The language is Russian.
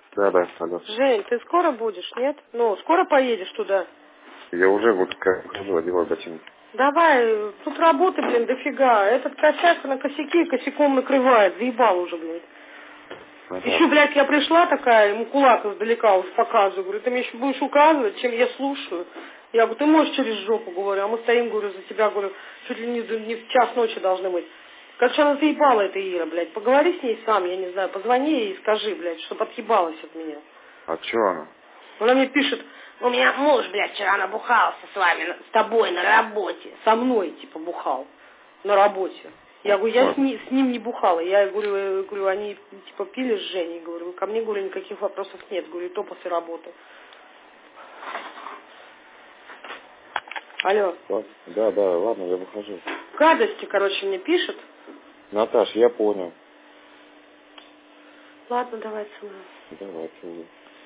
Да, алло. Жень, ты скоро будешь, нет? Ну, скоро поедешь туда? Я уже вот хожу, одеваю ботинки. Давай, тут работы, блин, дофига. Этот косяк на косяки косяком накрывает. Заебал уже, блин. Ага. Еще, блядь, я пришла такая, ему кулак издалека уж показываю. Говорю, ты мне еще будешь указывать, чем я слушаю. Я говорю, ты можешь через жопу, говорю, а мы стоим, говорю, за тебя, говорю, чуть ли не в час ночи должны быть. Короче, она заебала, эта Ира, блядь. Поговори с ней сам, я не знаю, позвони ей и скажи, блядь, чтоб отъебалась от меня. А чё она? Она мне пишет, у меня муж, блядь, вчера набухался с вами, с тобой на работе. Со мной, типа, бухал на работе. Я говорю, я с ним не бухала. Я говорю, они, типа, пили с Женей. Говорю, ко мне, говорю, никаких вопросов нет. Говорю, то после работы. Алло. Да, ладно, я выхожу. Гадости, короче, мне пишет. Наташ, я понял. Ладно, давай, целую. Давай, целую.